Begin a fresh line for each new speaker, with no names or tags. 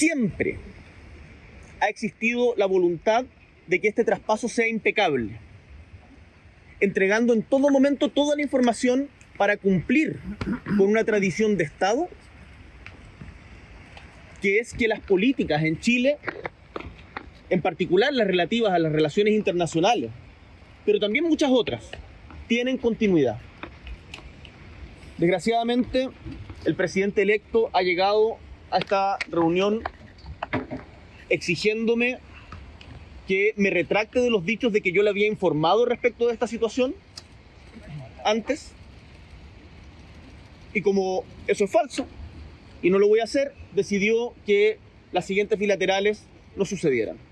siempre ha existido la voluntad de que este traspaso sea impecable, entregando en todo momento toda la información para cumplir con una tradición de Estado, que es que las políticas en Chile, en particular las relativas a las relaciones internacionales, pero también muchas otras, tienen continuidad. Desgraciadamente, el presidente electo ha llegado a esta reunión exigiéndome que me retracte de los dichos de que yo le había informado respecto de esta situación antes. Y como eso es falso y no lo voy a hacer, decidió que las siguientes bilaterales no sucedieran.